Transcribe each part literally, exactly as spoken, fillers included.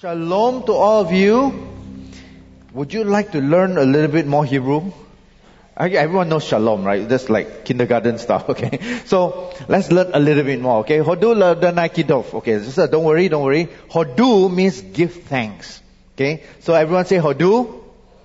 Shalom to all of you. Would you like to learn a little bit more Hebrew? Okay, everyone knows shalom, right? That's like kindergarten stuff, okay? So, let's learn a little bit more, okay? Hodu l'Adonai kidov. Okay, so don't worry, don't worry. Hodu means give thanks. Okay? So everyone say Hodu.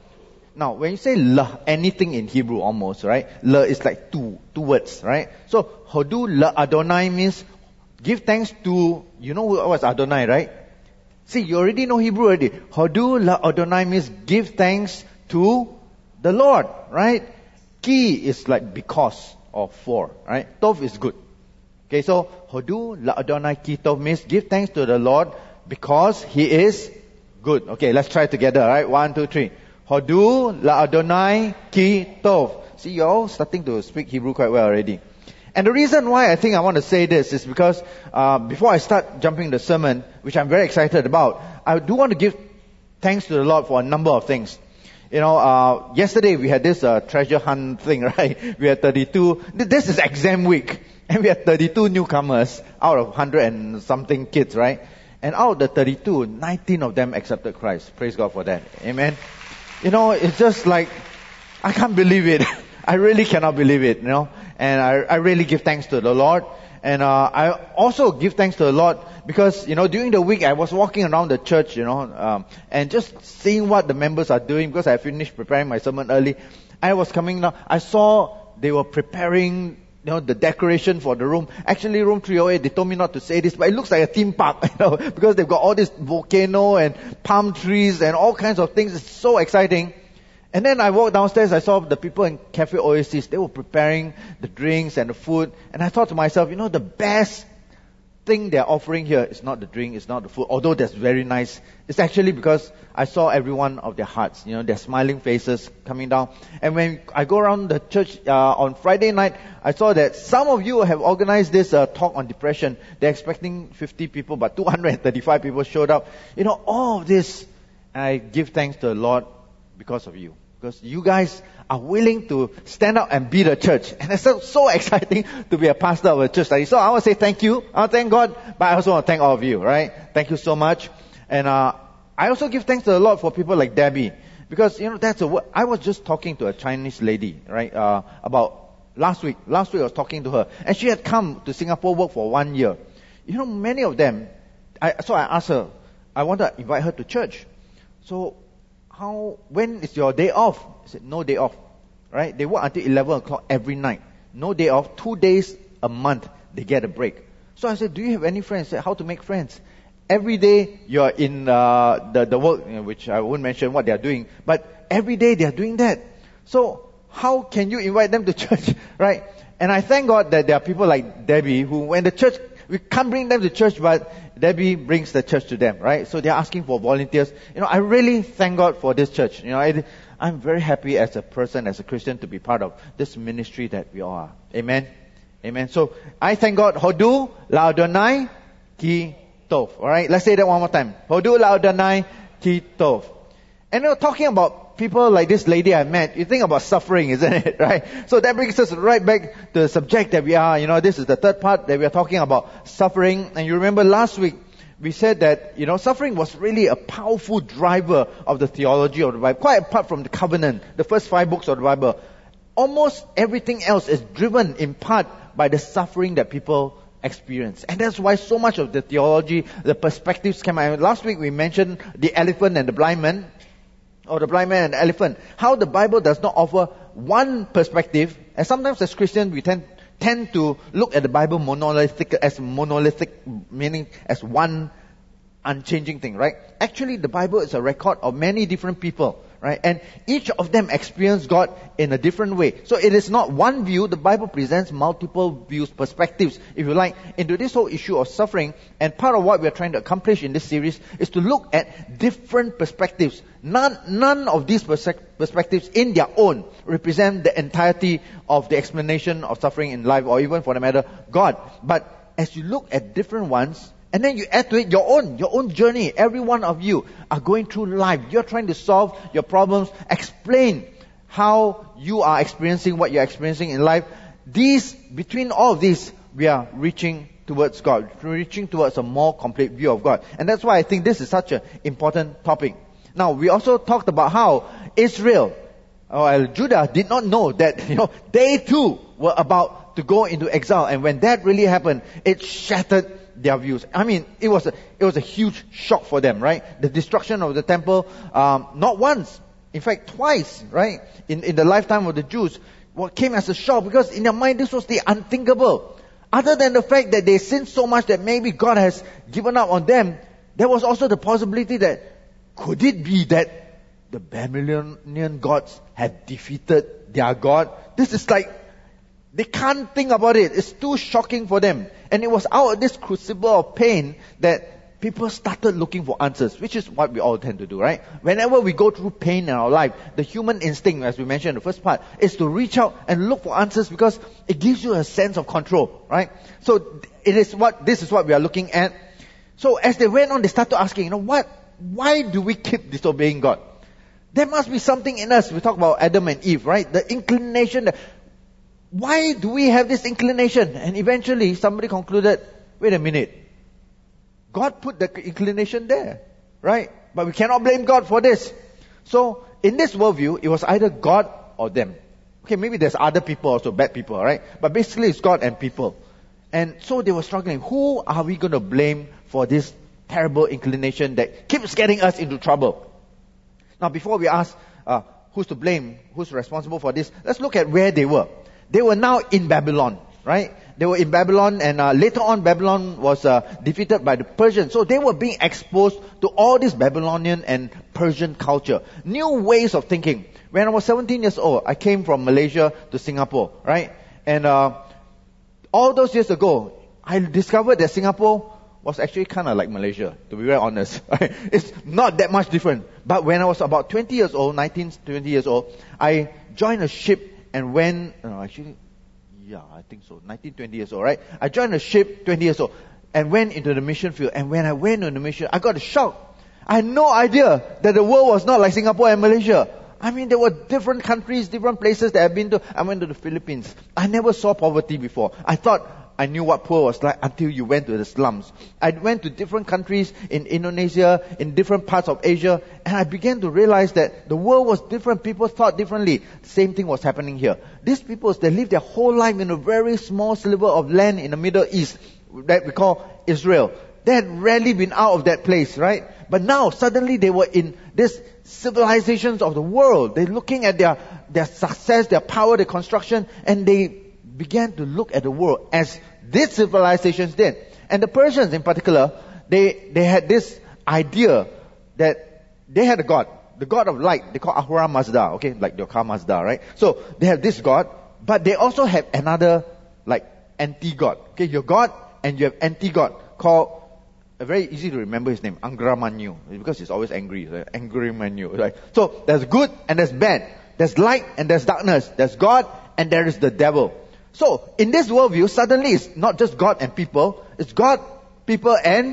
Now, when you say la, anything in Hebrew almost, right? La is like two, two words, right? So, Hodu l'Adonai means give thanks to, you know what's Adonai, right? See, you already know Hebrew already. Hodu l'Adonai means give thanks to the Lord, right? Ki is like because or for, right? Tov is good. Okay, so Hodu l'Adonai ki tov means give thanks to the Lord because He is good. Okay, let's try it together, right? One, two, three. Hodu l'Adonai ki tov. See, you're all starting to speak Hebrew quite well already. And the reason why I think I want to say this is because uh, before I start jumping the sermon, which I'm very excited about, I do want to give thanks to the Lord for a number of things. You know, uh, yesterday we had this uh, treasure hunt thing, right? We had thirty-two. This is exam week. And we had thirty-two newcomers out of one hundred and something kids, right? And out of the thirty-two, nineteen of them accepted Christ. Praise God for that. Amen. You know, it's just like, I can't believe it. I really cannot believe it, you know. And I, I really give thanks to the Lord. And uh, I also give thanks to the Lord because, you know, during the week I was walking around the church, you know, um, and just seeing what the members are doing because I finished preparing my sermon early. I was coming down. I saw they were preparing, you know, the decoration for the room. Actually, room three oh eight, they told me not to say this, but it looks like a theme park, you know, because they've got all this volcano and palm trees and all kinds of things. It's so exciting. And then I walked downstairs, I saw the people in Cafe Oasis, they were preparing the drinks and the food. And I thought to myself, you know, the best thing they're offering here is not the drink, it's not the food, although that's very nice. It's actually because I saw every one of their hearts, you know, their smiling faces coming down. And when I go around the church uh, on Friday night, I saw that some of you have organized this uh, talk on depression. They're expecting fifty people, but two hundred thirty-five people showed up. You know, all of this, I give thanks to the Lord because of you. Because you guys are willing to stand up and be the church. And it's so, so exciting to be a pastor of a church like this. So I want to say thank you. I want to thank God. But I also want to thank all of you, right? Thank you so much. And uh, I also give thanks to the Lord for people like Debbie. Because, you know, that's a word. I was just talking to a Chinese lady, right? Uh, about last week. Last week I was talking to her. And she had come to Singapore work for one year. You know, many of them. I, so I asked her, I want to invite her to church. So, How, when is your day off? I said, no day off. Right? They work until eleven o'clock every night. No day off. Two days a month, they get a break. So I said, do you have any friends? I said, how to make friends? Every day you're in uh, the, the work, you know, which I won't mention what they are doing, but every day they are doing that. So how can you invite them to church? Right? And I thank God that there are people like Debbie who, when the church, we can't bring them to church, but Debbie brings the church to them, right? So they're asking for volunteers. You know, I really thank God for this church. You know, I, I'm very happy as a person, as a Christian, to be part of this ministry that we all are. Amen? Amen. So, I thank God. Hodu l'Adonai ki tov. Alright, let's say that one more time. Hodu l'Adonai ki tov. And you know, talking about people like this lady I met, you think about suffering, isn't it? Right? So that brings us right back to the subject that we are. You know, this is the third part that we are talking about, suffering. And you remember last week, we said that, you know, suffering was really a powerful driver of the theology of the Bible. Quite apart from the covenant, the first five books of the Bible. Almost everything else is driven in part by the suffering that people experience. And that's why so much of the theology, the perspectives came out. Last week we mentioned the elephant and the blind man. Or the blind man and the elephant. How the Bible does not offer one perspective. And sometimes as Christians we tend, tend to look at the Bible monolithic, as monolithic, meaning as one unchanging thing, right? Actually the Bible is a record of many different people, right? And each of them experience God in a different way. So it is not one view. The Bible presents multiple views, perspectives, if you like, into this whole issue of suffering. And part of what we are trying to accomplish in this series is to look at different perspectives. None, none of these perspectives in their own represent the entirety of the explanation of suffering in life, or even for the matter, God. But as you look at different ones, and then you add to it your own, your own journey. Every one of you are going through life. You're trying to solve your problems, explain how you are experiencing what you're experiencing in life. These, between all of these, we are reaching towards God, reaching towards a more complete view of God. And that's why I think this is such an important topic. Now, we also talked about how Israel, or Judah, did not know that, you know, they too were about to go into exile. And when that really happened, it shattered their views. I mean, it was a, it was a huge shock for them, right? The destruction of the temple, um, not once, in fact twice, right? In, in the lifetime of the Jews, what came as a shock, because in their mind this was the unthinkable. Other than the fact that they sinned so much that maybe God has given up on them, there was also the possibility that, could it be that the Babylonian gods had defeated their God? This is like, they can't think about it. It's too shocking for them. And it was out of this crucible of pain that people started looking for answers, which is what we all tend to do, right? Whenever we go through pain in our life, the human instinct, as we mentioned in the first part, is to reach out and look for answers because it gives you a sense of control, right? So it is what, this is what we are looking at. So as they went on, they started asking, you know, what, why do we keep disobeying God? There must be something in us. We talk about Adam and Eve, right? The inclination, the, why do we have this inclination? And eventually somebody concluded, wait a minute, God put the inclination there, right? But we cannot blame God for this. So in this worldview, it was either God or them. Okay, maybe there's other people also, bad people, right? But basically it's God and people. And so they were struggling. Who are we going to blame for this terrible inclination that keeps getting us into trouble? Now, before we ask uh, who's to blame, who's responsible for this, let's look at where they were. They were now in Babylon, right? They were in Babylon, and uh, later on Babylon was uh, defeated by the Persians. So they were being exposed to all this Babylonian and Persian culture. New ways of thinking. When I was seventeen years old, I came from Malaysia to Singapore, right? And uh, all those years ago, I discovered that Singapore was actually kind of like Malaysia, to be very honest. It's not that much different. But when I was about twenty years old, nineteen, twenty years old, I joined a ship and went, no, actually, yeah, I think so, nineteen, twenty years old, right? I joined a ship, twenty years old, and went into the mission field. And when I went into the mission, I got a shock. I had no idea that the world was not like Singapore and Malaysia. I mean, there were different countries, different places that I've been to. I went to the Philippines. I never saw poverty before. I thought I knew what poor was like until you went to the slums. I went to different countries in Indonesia, in different parts of Asia, and I began to realize that the world was different. People thought differently. The same thing was happening here. These people, they lived their whole life in a very small sliver of land in the Middle East that we call Israel. They had rarely been out of that place, right? But now, suddenly they were in this civilizations of the world. They're looking at their, their success, their power, their construction, and they began to look at the world as these civilizations did. And the Persians in particular, they, they had this idea that they had a god, the god of light. They call Ahura Mazda, okay, like your car Mazda, right? So they have this god, but they also have another like anti-god. Okay, your god and you have anti-god called, uh, very easy to remember his name, Angramanyu, because he's always angry, right? Angry Manu, right? So there's good and there's bad. There's light and there's darkness. There's God and there is the devil. So, in this worldview, suddenly it's not just God and people, it's God, people, and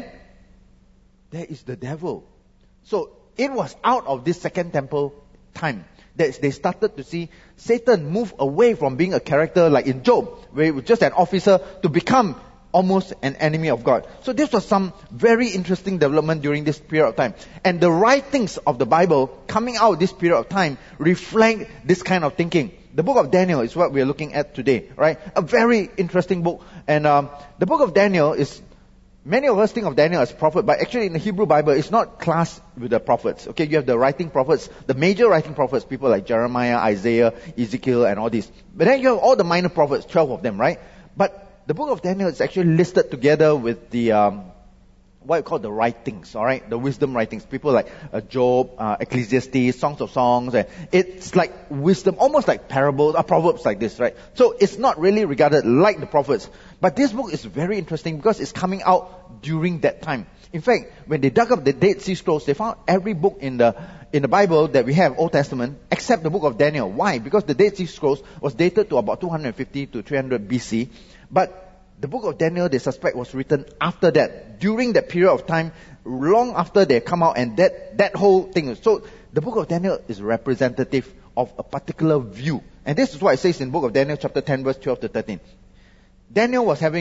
there is the devil. So, it was out of this second temple time that they started to see Satan move away from being a character like in Job, where he was just an officer, to become almost an enemy of God. So this was some very interesting development during this period of time. And the writings of the Bible coming out of this period of time reflect this kind of thinking. The book of Daniel is what we are looking at today, right? A very interesting book. And um, the book of Daniel is, many of us think of Daniel as prophet, but actually in the Hebrew Bible, it's not classed with the prophets. Okay, you have the writing prophets, the major writing prophets, people like Jeremiah, Isaiah, Ezekiel, and all these. But then you have all the minor prophets, twelve of them, right? But the book of Daniel is actually listed together with the, um, what you call the writings, alright? The wisdom writings. People like uh, Job, uh, Ecclesiastes, Songs of Songs. And it's like wisdom, almost like parables, or proverbs like this, right? So it's not really regarded like the prophets. But this book is very interesting because it's coming out during that time. In fact, when they dug up the Dead Sea Scrolls, they found every book in the in the Bible that we have, Old Testament, except the book of Daniel. Why? Because the Dead Sea Scrolls was dated to about two hundred fifty to three hundred B C. But the book of Daniel, they suspect, was written after that, during that period of time, long after they come out, and that, that whole thing. So the book of Daniel is representative of a particular view. And this is what it says in the book of Daniel, chapter ten, verse twelve to thirteen. Daniel was having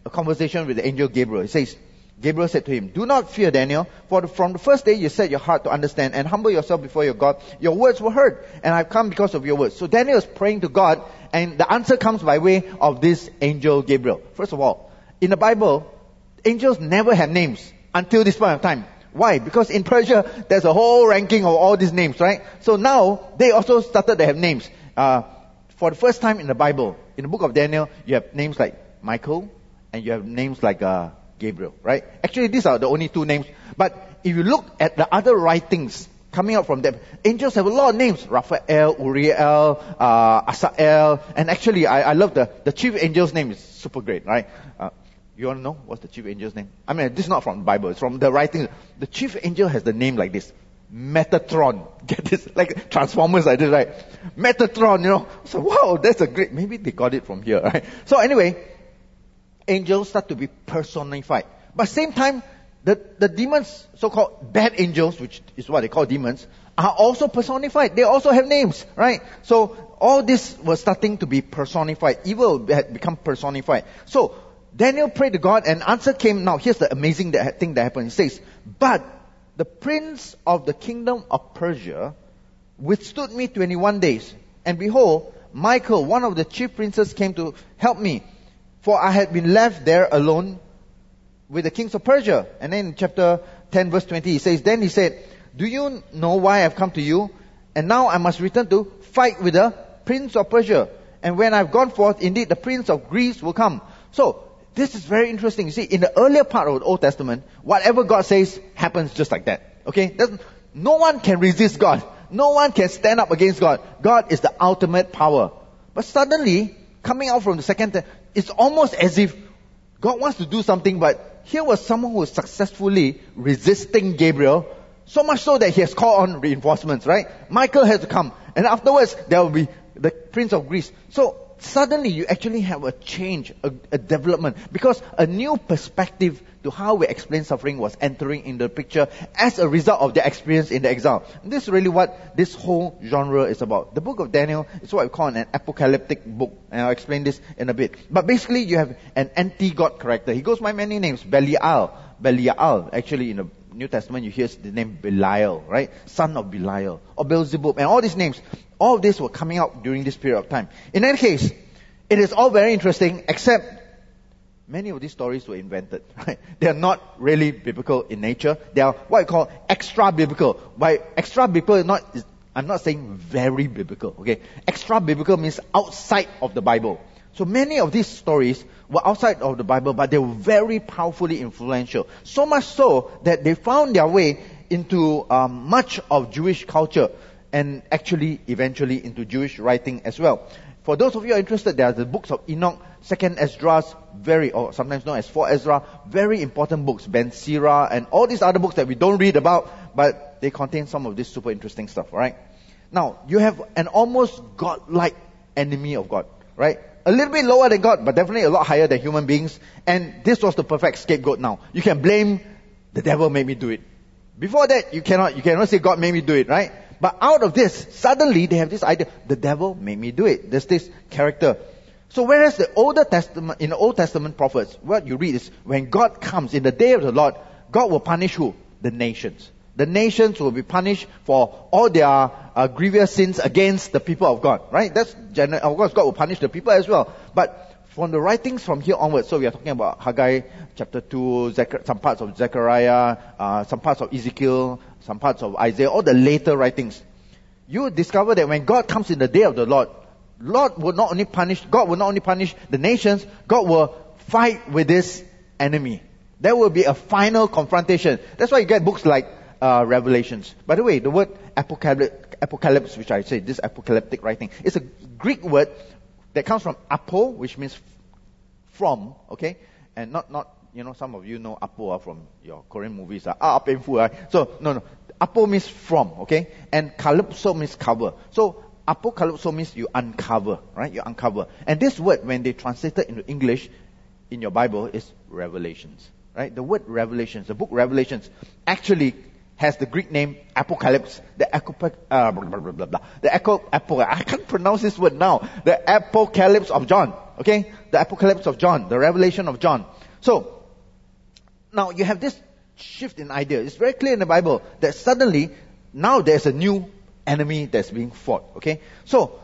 a conversation with the angel Gabriel. It says, Gabriel said to him, "Do not fear, Daniel, for the, from the first day you set your heart to understand and humble yourself before your God. Your words were heard, and I've come because of your words." So Daniel is praying to God, and the answer comes by way of this angel Gabriel. First of all, in the Bible, angels never have names until this point of time. Why? Because in Persia, there's a whole ranking of all these names, right? So now, they also started to have names. Uh, for the first time in the Bible, in the book of Daniel, you have names like Michael, and you have names like uh, Gabriel, right? Actually, these are the only two names. But if you look at the other writings coming out from them, angels have a lot of names. Raphael, Uriel, uh, Asael. And actually, I, I love the, the chief angel's name is super great, right? Uh, you want to know what's the chief angel's name? I mean, this is not from the Bible. It's from the writings. The chief angel has the name like this. Metatron. Get this? Like Transformers, I did, right? Metatron, you know. So, wow, that's a great... Maybe they got it from here, right? So anyway, angels start to be personified. But same time, the, the demons, so-called bad angels, which is what they call demons, are also personified. They also have names, right? So all this was starting to be personified. Evil had become personified. So Daniel prayed to God and answer came. Now here's the amazing thing that happened. It says, "But the prince of the kingdom of Persia withstood me twenty-one days. And behold, Michael, one of the chief princes, came to help me. For I had been left there alone with the kings of Persia." And then in chapter ten verse twenty, he says, "Then he said, 'Do you know why I've come to you? And now I must return to fight with the prince of Persia. And when I've gone forth, indeed the prince of Greece will come.'" So, this is very interesting. You see, in the earlier part of the Old Testament, whatever God says happens just like that. Okay? Doesn't, no one can resist God. No one can stand up against God. God is the ultimate power. But suddenly, coming out from the second, te- it's almost as if God wants to do something, but here was someone who was successfully resisting Gabriel, so much so that he has called on reinforcements, right? Michael has to come. And afterwards, there will be the prince of Greece. So, suddenly you actually have a change, a, a development, because a new perspective to how we explain suffering was entering in the picture as a result of their experience in the exile. And this is really what this whole genre is about. The book of Daniel is what we call an apocalyptic book, and I'll explain this in a bit. But basically you have an anti-God character. He goes by many names. Belial. Belial. Actually in the New Testament you hear the name Belial, right? Son of Belial. Or Beelzebub. And all these names. All of this were coming out during this period of time. In any case, it is all very interesting, except many of these stories were invented. Right? They are not really biblical in nature. They are what I call extra-biblical. By extra-biblical, not, I'm not saying very biblical. Okay, extra-biblical means outside of the Bible. So many of these stories were outside of the Bible, but they were very powerfully influential. So much so that they found their way into um, much of Jewish culture, and actually eventually into Jewish writing as well. For those of you who are interested, there are the books of Enoch, Second Esdras, very, or sometimes known as Four Ezra, very important books, Ben Sira, and all these other books that we don't read about, but they contain some of this super interesting stuff, alright? Now, you have an almost God-like enemy of God, right? A little bit lower than God, but definitely a lot higher than human beings, and this was the perfect scapegoat now. You can blame, the devil made me do it. Before that, you cannot, you cannot say God made me do it, right? But out of this, suddenly they have this idea, the devil made me do it. There's this character. So whereas the Older Testament, in the Old Testament prophets, what you read is, when God comes in the day of the Lord, God will punish who? The nations. The nations will be punished for all their uh, grievous sins against the people of God, right? That's general. Of course, God will punish the people as well. But from the writings from here onwards, so we are talking about Haggai chapter two, Zechar- some parts of Zechariah, uh, some parts of Ezekiel, some parts of Isaiah, all the later writings. You discover that when God comes in the day of the Lord, Lord will not only punish, God will not only punish the nations, God will fight with this enemy. There will be a final confrontation. That's why you get books like uh, Revelations. By the way, the word apocalypse, apocalypse, which I say, this apocalyptic writing, is a Greek word that comes from apo, which means from, okay? And not, not, you know, some of you know apo uh, from your Korean movies. Uh, ah, painful. Uh. So, no, no. Apo means from, okay? And kalypso means cover. So, apocalypso means you uncover, right? You uncover. And this word, when they translate it into English in your Bible, is Revelations, right? The word Revelations, the book Revelations, actually has the Greek name Apocalypse. The Apocalypse, uh, blah, blah, blah, blah, blah. The Apo, Apo, I can't pronounce this word now. The Apocalypse of John. Okay? The Apocalypse of John. The Revelation of John. So, now you have this shift in idea. It's very clear in the Bible that suddenly, now there's a new enemy that's being fought. Okay? So,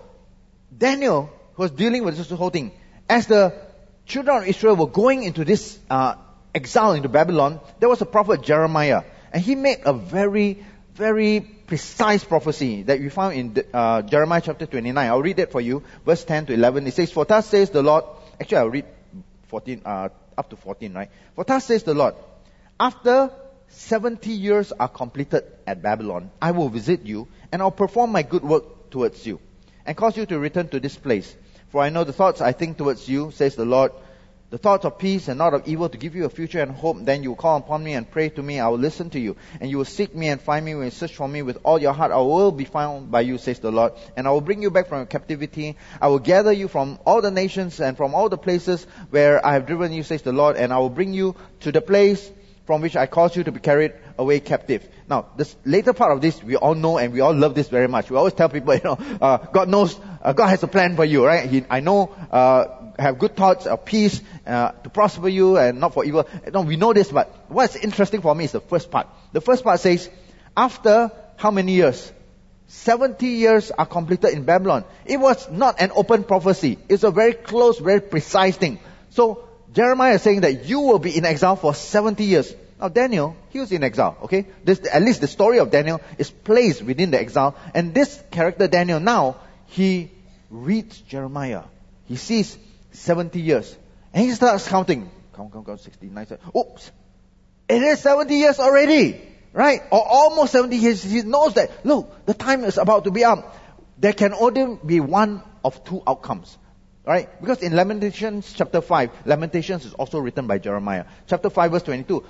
Daniel was dealing with this whole thing. As the children of Israel were going into this uh, exile into Babylon, there was a prophet Jeremiah. And he made a very, very precise prophecy that we found in uh, Jeremiah chapter twenty-nine. I'll read that for you. Verse ten to eleven. It says, For thus says the Lord. Actually, I'll read fourteen, uh, up to fourteen, right? For thus says the Lord, after seventy years are completed at Babylon, I will visit you, and I'll perform my good work towards you, and cause you to return to this place. For I know the thoughts I think towards you, says the Lord, the thoughts of peace and not of evil, to give you a future and hope. Then you will call upon me and pray to me. I will listen to you. And you will seek me and find me when you search for me with all your heart. I will be found by you, says the Lord. And I will bring you back from your captivity. I will gather you from all the nations and from all the places where I have driven you, says the Lord. And I will bring you to the place from which I caused you to be carried away captive. Now, this later part of this, we all know and we all love this very much. We always tell people, you know, uh, God knows, uh, God has a plan for you, right? He, I know, uh, have good thoughts of peace, uh, to prosper you and not for evil. No, we know this, but what's interesting for me is the first part. The first part says, after how many years? seventy years are completed in Babylon. It was not an open prophecy. It's a very close, very precise thing. So, Jeremiah is saying that you will be in exile for seventy years. Now Daniel, he was in exile, okay? This, at least the story of Daniel is placed within the exile. And this character Daniel now, he reads Jeremiah. He sees seventy years. And he starts counting. Count, count, count, sixty-nine. Oops. It is seventy years already. Right? Or almost seventy years. He knows that, look, the time is about to be up. There can only be one of two outcomes. Right? Because in Lamentations chapter five, Lamentations is also written by Jeremiah. Chapter five verse twenty-two.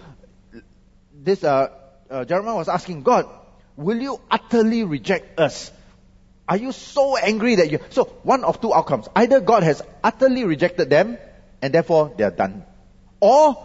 This, uh, uh, Jeremiah was asking God, will you utterly reject us? Are you so angry that you... So, one of two outcomes. Either God has utterly rejected them, and therefore they are done. Or,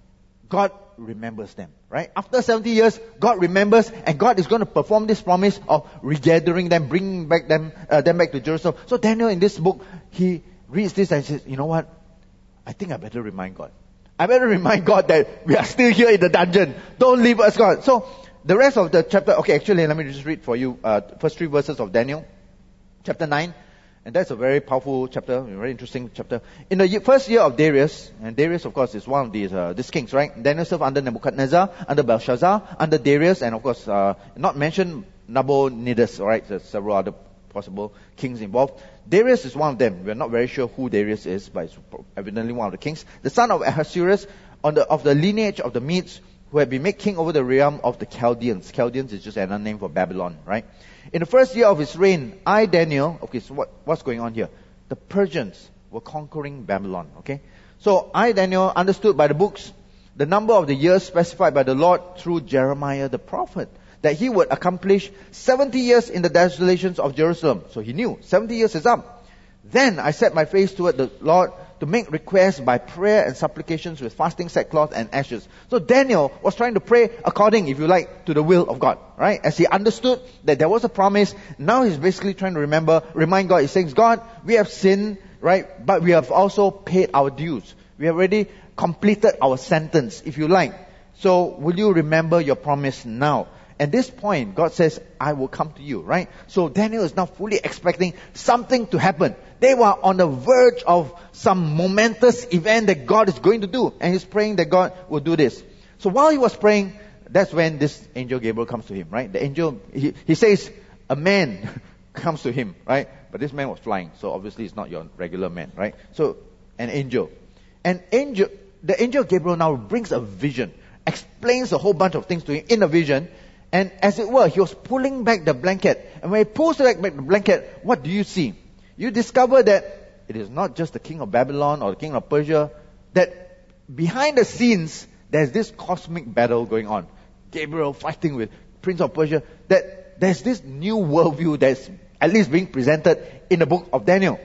God remembers them. Right? After seventy years, God remembers, and God is going to perform this promise of regathering them, bringing back them, uh, them back to Jerusalem. So Daniel in this book, he reads this and says, you know what? I think I better remind God. I better remind God that we are still here in the dungeon. Don't leave us, God. So, the rest of the chapter, okay, actually, let me just read for you, uh, first three verses of Daniel, chapter nine. And that's a very powerful chapter, a very interesting chapter. In the first year of Darius, and Darius, of course, is one of these, uh, these kings, right? Daniel served under Nebuchadnezzar, under Belshazzar, under Darius, and of course, uh, not mentioned Nabonidus, alright? There's several other possible kings involved. Darius is one of them. We're not very sure who Darius is, but it's evidently one of the kings. The son of Ahasuerus, on the, of the lineage of the Medes, who had been made king over the realm of the Chaldeans. Chaldeans is just another name for Babylon, right? In the first year of his reign, I, Daniel, okay, so what, what's going on here? The Persians were conquering Babylon, okay? So I, Daniel, understood by the books the number of the years specified by the Lord through Jeremiah the prophet, that he would accomplish seventy years in the desolations of Jerusalem. So he knew, seventy years is up. Then I set my face toward the Lord to make requests by prayer and supplications with fasting, sackcloth, and ashes. So Daniel was trying to pray according, if you like, to the will of God, right? As he understood that there was a promise, now he's basically trying to remember, remind God. He's saying, God, we have sinned, right? But we have also paid our dues. We have already completed our sentence, if you like. So will you remember your promise now? At this point, God says, I will come to you, right? So Daniel is now fully expecting something to happen. They were on the verge of some momentous event that God is going to do. And he's praying that God will do this. So while he was praying, that's when this angel Gabriel comes to him, right? The angel, he, he says, a man comes to him, right? But this man was flying, so obviously it's not your regular man, right? So, an angel. An angel, the angel Gabriel now brings a vision, explains a whole bunch of things to him in a vision. And as it were, he was pulling back the blanket. And when he pulls back the blanket, what do you see? You discover that it is not just the king of Babylon or the king of Persia. That behind the scenes, there's this cosmic battle going on. Gabriel fighting with Prince of Persia. That there's this new worldview that's at least being presented in the book of Daniel.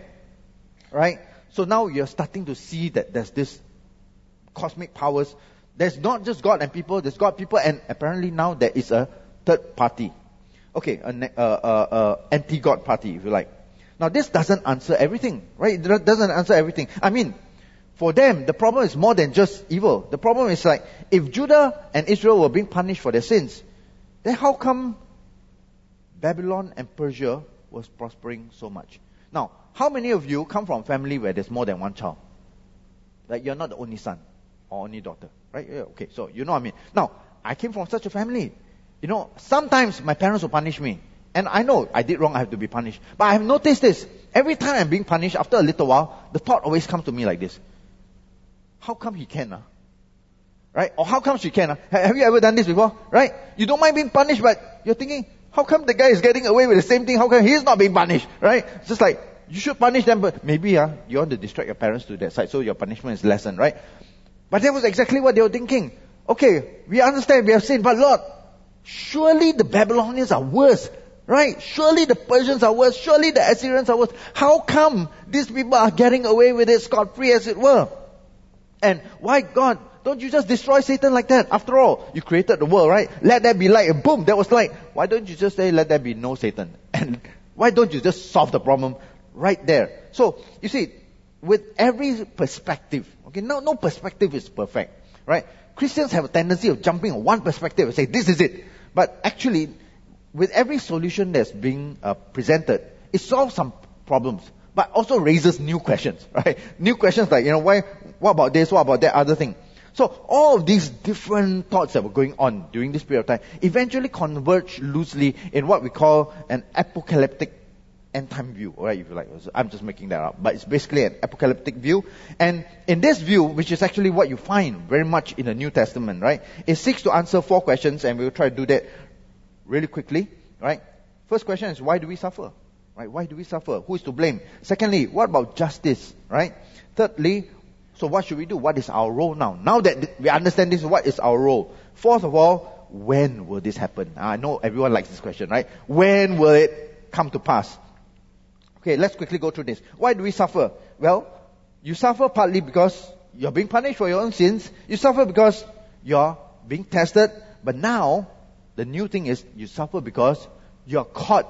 Right? So now you're starting to see that there's this cosmic powers. There's not just God and people, there's God, people, and apparently now there is a third party. Okay, an uh, uh, uh, anti-God party, if you like. Now, this doesn't answer everything, right? It doesn't answer everything. I mean, for them, the problem is more than just evil. The problem is like, if Judah and Israel were being punished for their sins, then how come Babylon and Persia was prospering so much? Now, how many of you come from a family where there's more than one child? Like, you're not the only son or only daughter, right? Yeah, okay, so you know what I mean. Now, I came from such a family. You know, sometimes my parents will punish me. And I know I did wrong, I have to be punished. But I have noticed this. Every time I'm being punished, after a little while, the thought always comes to me like this. How come he can? Uh? Right? Or how come she can? Uh? Have you ever done this before? Right? You don't mind being punished, but you're thinking, how come the guy is getting away with the same thing? How come he's not being punished? Right? It's just like, you should punish them, but maybe uh, you want to distract your parents to that side, so your punishment is lessened, right? But that was exactly what they were thinking. Okay, we understand we have sinned, but Lord, surely the Babylonians are worse, right? Surely the Persians are worse. Surely the Assyrians are worse. How come these people are getting away with it scot-free, as it were? And why, God, don't you just destroy Satan like that? After all, you created the world, right? Let there be light, and boom, that was light. Why don't you just say, let there be no Satan? And why don't you just solve the problem right there? So, you see, with every perspective, okay, no, no perspective is perfect, right? Christians have a tendency of jumping on one perspective and say, this is it. But actually, with every solution that's being uh, presented, it solves some problems, but also raises new questions, right? New questions like, you know, why, what about this, what about that other thing? So all of these different thoughts that were going on during this period of time eventually converge loosely in what we call an apocalyptic end-time view, right, if you like. I'm just making that up, but it's basically an apocalyptic view. And in this view, which is actually what you find very much in the New Testament, right, it seeks to answer four questions, and we'll try to do that really quickly, right? First question is, why do we suffer? Right? Why do we suffer? Who is to blame? Secondly, what about justice? Right? Thirdly, so what should we do? What is our role now? Now that we understand this, what is our role? Fourth of all, when will this happen? I know everyone likes this question, right? When will it come to pass? Okay, let's quickly go through this. Why do we suffer? Well, you suffer partly because you're being punished for your own sins. You suffer because you're being tested. But now, the new thing is, you suffer because you're caught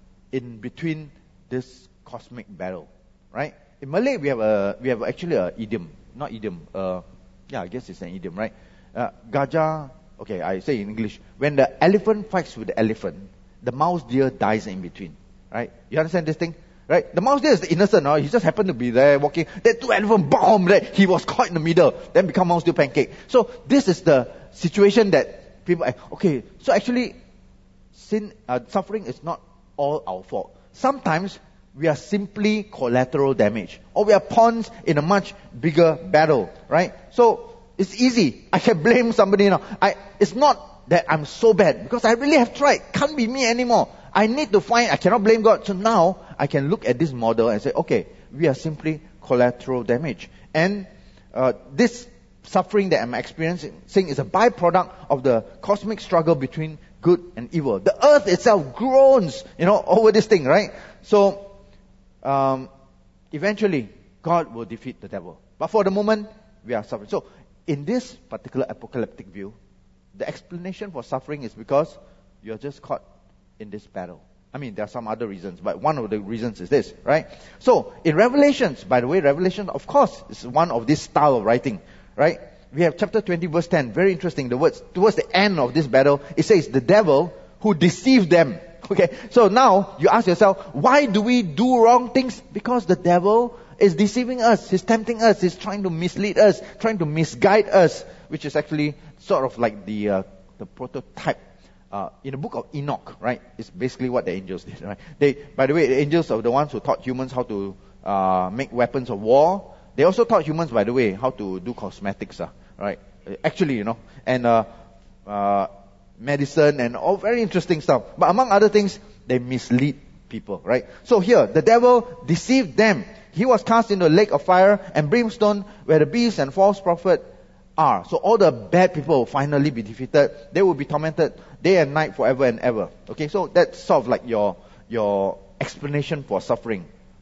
in between this cosmic battle, right? In Malay, we have a we have actually a idiom, not idiom. Uh, yeah, I guess it's an idiom, right? Uh, gajah. Okay, I say in English. When the elephant fights with the elephant, the mouse deer dies in between, right? You understand this thing? Right? The mouse deer is the innocent, no? He just happened to be there walking. Then two elephant bomb, right? He was caught in the middle. Then become mouse deer pancake. So this is the situation that people, okay, so actually, sin, uh, suffering is not all our fault. Sometimes we are simply collateral damage, or we are pawns in a much bigger battle, right? So it's easy. I can blame somebody now. I, it's not that I'm so bad, because I really have tried. Can't be me anymore. I need to find, I cannot blame God. So now I can look at this model and say, okay, we are simply collateral damage. And uh, this suffering that I'm experiencing is a byproduct of the cosmic struggle between good and evil. The earth itself groans, you know, over this thing, right? So, um, eventually, God will defeat the devil. But for the moment, we are suffering. So, in this particular apocalyptic view, the explanation for suffering is because you're just caught in this battle. I mean, there are some other reasons, but one of the reasons is this, right? So, in Revelations, by the way, Revelation, of course, is one of this style of writing, right? We have chapter twenty, verse ten. Very interesting. The words, towards the end of this battle, it says, the devil who deceived them. Okay, so now you ask yourself, why do we do wrong things? Because the devil is deceiving us. He's tempting us. He's trying to mislead us, trying to misguide us, which is actually sort of like the uh, the prototype. Uh, in the book of Enoch, right? It's basically what the angels did, right? They, by the way, the angels are the ones who taught humans how to uh, make weapons of war. They also taught humans, by the way, how to do cosmetics, uh, right? Actually, you know, and uh, uh, medicine and all very interesting stuff. But among other things, they mislead people, right? So here, the devil deceived them. He was cast into a lake of fire and brimstone where the beast and false prophet are. So all the bad people will finally be defeated. They will be tormented day and night forever and ever. Okay, so that's sort of like your your explanation for suffering.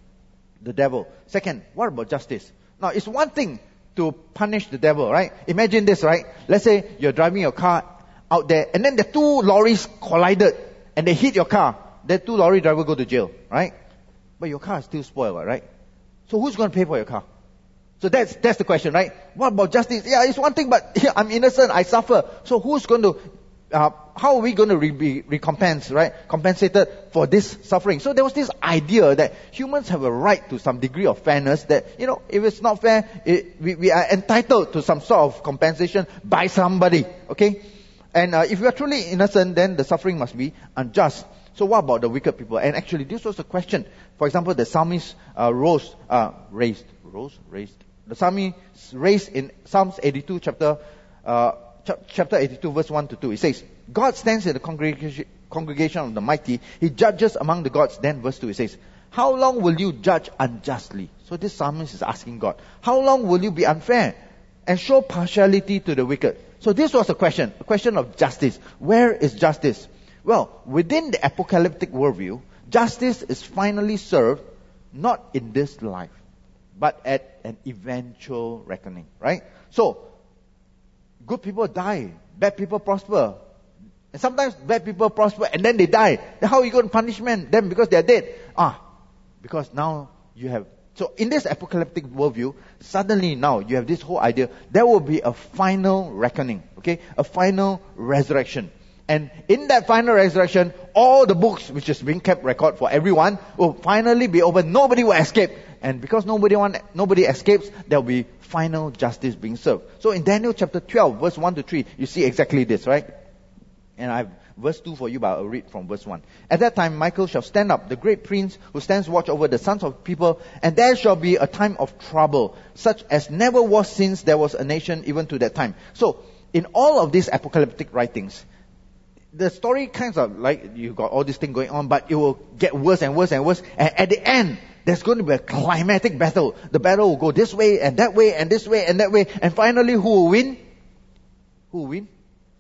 The devil. Second, what about justice? Now, it's one thing to punish the devil, right? Imagine this, right? Let's say you're driving your car out there, and then the two lorries collided, and they hit your car, the two lorry driver go to jail, right? But your car is still spoiled, right? So who's going to pay for your car? So that's that's the question, right? What about justice? Yeah, it's one thing, but yeah, I'm innocent, I suffer. So who's going to, uh, how are we going to re- be recompensed, right? Compensated for this suffering. So there was this idea that humans have a right to some degree of fairness, that, you know, if it's not fair, it, we, we are entitled to some sort of compensation by somebody, okay? And uh, if you are truly innocent, then the suffering must be unjust. So what about the wicked people? And actually, this was a question. For example, the psalmist uh, rose, uh, raised, rose, raised. The psalmist raised in Psalms eighty-two, chapter, uh, ch- chapter eighty-two, verse one to two. It says, God stands in the congregation, congregation of the mighty. He judges among the gods. Then verse two, it says, how long will you judge unjustly? So this psalmist is asking God, how long will you be unfair and show partiality to the wicked? So this was a question, a question of justice. Where is justice? Well, within the apocalyptic worldview, justice is finally served not in this life, but at an eventual reckoning, right? So, good people die, bad people prosper. And sometimes bad people prosper and then they die. Then how are you going to punish them because they are dead? Ah, because now you have... So in this apocalyptic worldview, suddenly now you have this whole idea, there will be a final reckoning, okay? A final resurrection. And in that final resurrection, all the books which is being kept record for everyone will finally be open. Nobody will escape. And because nobody want, nobody escapes, there will be final justice being served. So in Daniel chapter twelve, verse one to three, you see exactly this, right? And I have verse two for you, but I'll read from verse one. At that time, Michael shall stand up, the great prince who stands watch over the sons of people, and there shall be a time of trouble, such as never was since there was a nation even to that time. So, in all of these apocalyptic writings, the story kind of like, you got all this thing going on, but it will get worse and worse and worse. And at the end, there's going to be a climatic battle. The battle will go this way and that way and this way and that way. And finally, who will win? Who will win?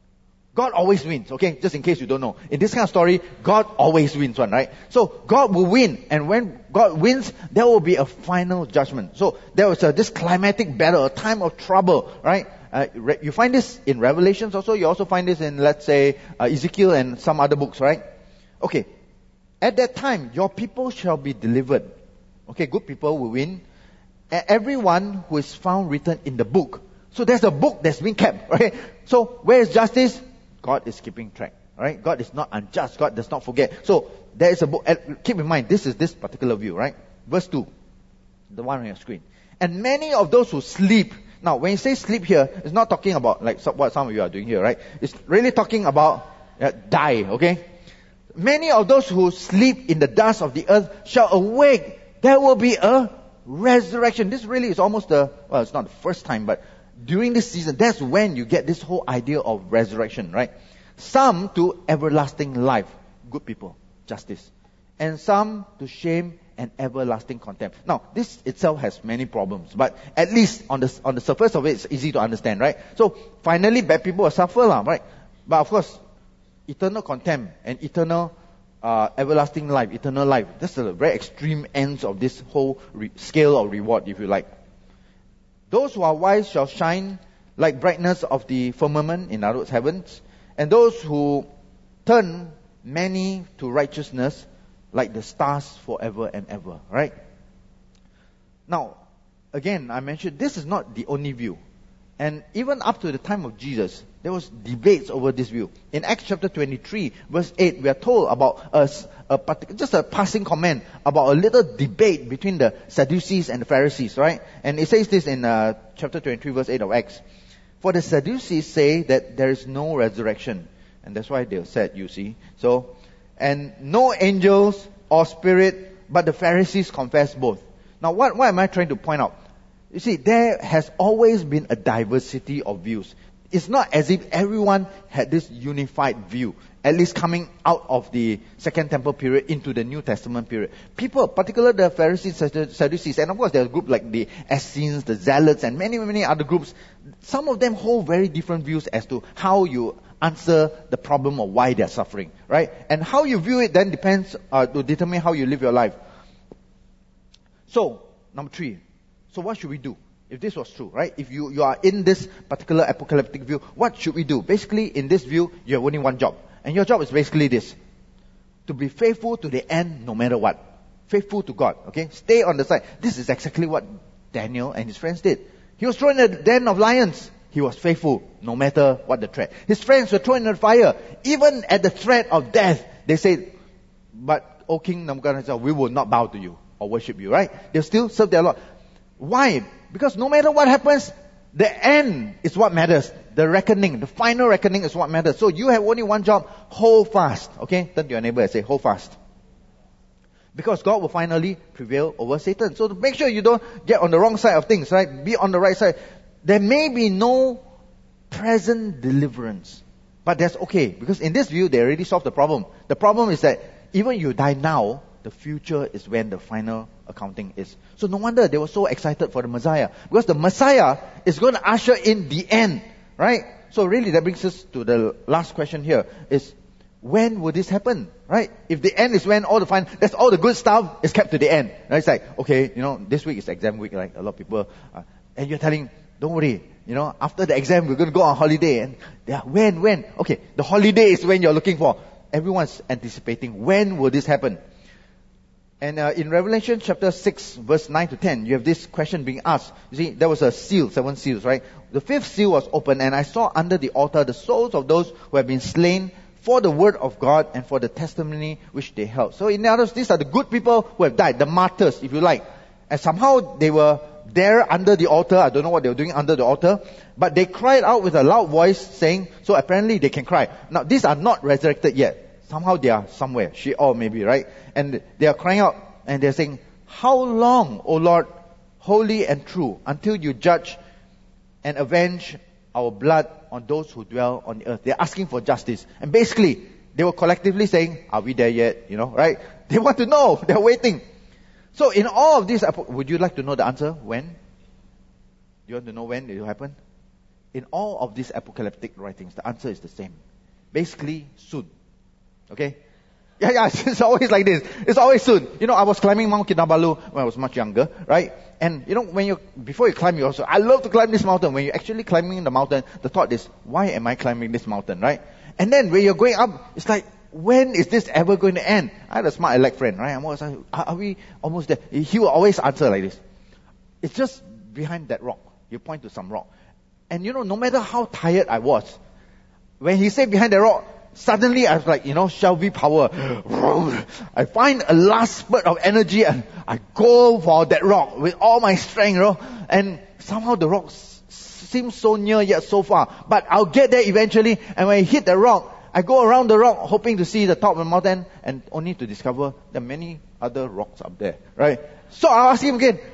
God always wins, okay? Just in case you don't know. In this kind of story, God always wins one, right? So God will win. And when God wins, there will be a final judgment. So there was a, this climatic battle, a time of trouble, right? Uh, re- you find this in Revelations also. You also find this in, let's say, uh, Ezekiel and some other books, right? Okay. At that time, your people shall be delivered. Okay, good people will win. A- everyone who is found written in the book. So there's a book that's been kept, right? So where is justice? God is keeping track, right? God is not unjust. God does not forget. So there is a book. Uh, keep in mind, this is this particular view, right? Verse two. The one on your screen. And many of those who sleep. Now, when you say sleep here, it's not talking about like what some of you are doing here, right? It's really talking about uh, die, okay? Many of those who sleep in the dust of the earth shall awake. There will be a resurrection. This really is almost the, well, it's not the first time, but during this season, that's when you get this whole idea of resurrection, right? Some to everlasting life, good people, justice. And some to shame and everlasting contempt. Now, this itself has many problems, but at least on the on the surface of it, it's easy to understand, right? So, finally, bad people will suffer, lah, right? But of course, eternal contempt and eternal uh, everlasting life, eternal life, that's the very extreme ends of this whole re- scale of reward, if you like. Those who are wise shall shine like brightness of the firmament, in other words, heavens, and those who turn many to righteousness like the stars forever and ever, right? Now, again, I mentioned this is not the only view. And even up to the time of Jesus, there was debates over this view. In Acts chapter twenty-three, verse eight, we are told about a, a partic- just a passing comment about a little debate between the Sadducees and the Pharisees, right? And it says this in uh, chapter twenty-three, verse eight of Acts. For the Sadducees say that there is no resurrection. And that's why they're sad, you see. So, and no angels or spirit, but the Pharisees confess both. Now, what, what am I trying to point out? You see, there has always been a diversity of views. It's not as if everyone had this unified view, at least coming out of the Second Temple period into the New Testament period. People, particularly the Pharisees, Sadducees, and of course there's a group like the Essenes, the Zealots, and many, many other groups. Some of them hold very different views as to how you answer the problem of why they're suffering, right? And how you view it then depends uh, to determine how you live your life. So, number three. So what should we do? If this was true, right? If you, you are in this particular apocalyptic view, what should we do? Basically, in this view, you have only one job. And your job is basically this. To be faithful to the end no matter what. Faithful to God, okay? Stay on the side. This is exactly what Daniel and his friends did. He was thrown in the den of lions. He was faithful no matter what the threat. His friends were thrown in the fire. Even at the threat of death, they said, but, O King Nebuchadnezzar, we will not bow to you or worship you, right? They still serve their Lord. Why? Because no matter what happens, the end is what matters. The reckoning, the final reckoning is what matters. So you have only one job, hold fast. Okay? Turn to your neighbor and say, hold fast. Because God will finally prevail over Satan. So to make sure you don't get on the wrong side of things, right? Be on the right side. There may be no present deliverance. But that's okay. Because in this view, they already solved the problem. The problem is that even you die now, the future is when the final accounting is. So no wonder they were so excited for the Messiah. Because the Messiah is going to usher in the end. Right? So really that brings us to the last question here. Is when will this happen? Right? If the end is when all the fun, that's all the good stuff is kept to the end. Right? It's like, okay, you know, this week is exam week, right? A lot of people, uh, and you're telling, don't worry, you know, after the exam we're going to go on holiday. And yeah, when, when? Okay, the holiday is when you're looking for. Everyone's anticipating, when will this happen? And uh, in Revelation chapter six, verse nine to ten, you have this question being asked. You see, there was a seal, seven seals, right? The fifth seal was opened, and I saw under the altar the souls of those who have been slain for the word of God and for the testimony which they held. So in other words, these are the good people who have died, the martyrs, if you like. And somehow they were there under the altar. I don't know what they were doing under the altar. But they cried out with a loud voice saying, so apparently they can cry. Now, these are not resurrected yet. Somehow they are somewhere. Sheol maybe, right? And they are crying out and they're saying, how long, O Lord, holy and true, until you judge and avenge our blood on those who dwell on the earth? They're asking for justice. And basically, they were collectively saying, are we there yet? You know, right? They want to know. They're waiting. So in all of this, would you like to know the answer? When? Do you want to know when it will happen? In all of these apocalyptic writings, the answer is the same. Basically, soon. Okay? Yeah, yeah, it's always like this. It's always soon. You know, I was climbing Mount Kinabalu when I was much younger, right? And, you know, when you, before you climb, you also, I love to climb this mountain. When you're actually climbing the mountain, the thought is, why am I climbing this mountain, right? And then when you're going up, it's like, when is this ever going to end? I had a smart elect friend, right? I'm always like, are we almost there? He will always answer like this. It's just behind that rock. You point to some rock. And you know, no matter how tired I was, when he said behind the rock, suddenly I was like, you know, shall we power. I find a last spurt of energy and I go for that rock with all my strength, you know. And somehow the rock s- seems so near yet so far. But I'll get there eventually. And when I hit the rock, I go around the rock hoping to see the top of the mountain and only to discover there are many other rocks up there, right? So I'll ask him again,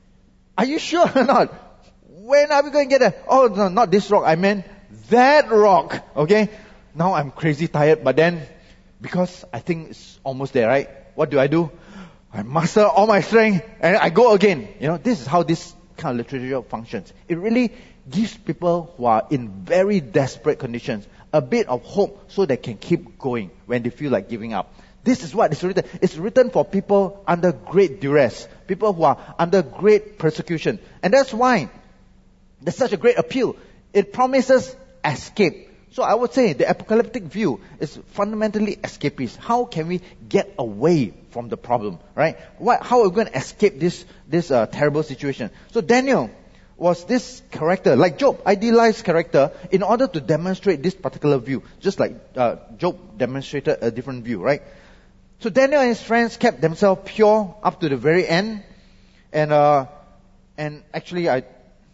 are you sure or not? When are we going to get there? Oh, no, not this rock. I meant that rock, okay? Now I'm crazy tired, but then, because I think it's almost there, right? What do I do? I muster all my strength and I go again. You know, this is how this kind of literature functions. It really gives people who are in very desperate conditions a bit of hope so they can keep going when they feel like giving up. This is what is written. It's written for people under great duress, people who are under great persecution. And that's why there's such a great appeal. It promises escape. So I would say the apocalyptic view is fundamentally escapist. How can we get away from the problem, right? What, how are we going to escape this, this uh, terrible situation? So Daniel was this character, like Job, idealized character, in order to demonstrate this particular view. Just like uh, Job demonstrated a different view, right? So Daniel and his friends kept themselves pure up to the very end. And uh, and actually, I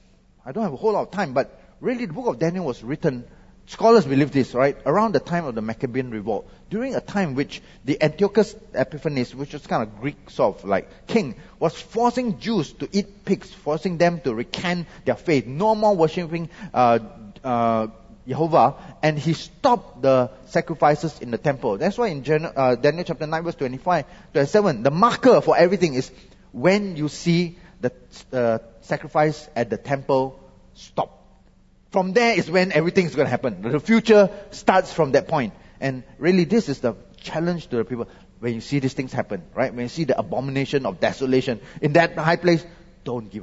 I don't have a whole lot of time, but really the book of Daniel was written, scholars believe this, right, around the time of the Maccabean revolt, during a time which the Antiochus Epiphanes, which was kind of Greek sort of like king, was forcing Jews to eat pigs, forcing them to recant their faith, no more worshipping uh, uh, Jehovah, and he stopped the sacrifices in the temple. That's why in Gen- uh, Daniel chapter nine, verse twenty-five, twenty-seven, the marker for everything is when you see the uh, sacrifice at the temple stop. From there is when everything is going to happen. The future starts from that point. And really this is the challenge to the people. When you see these things happen, right? When you see the abomination of desolation in that high place, don't give up.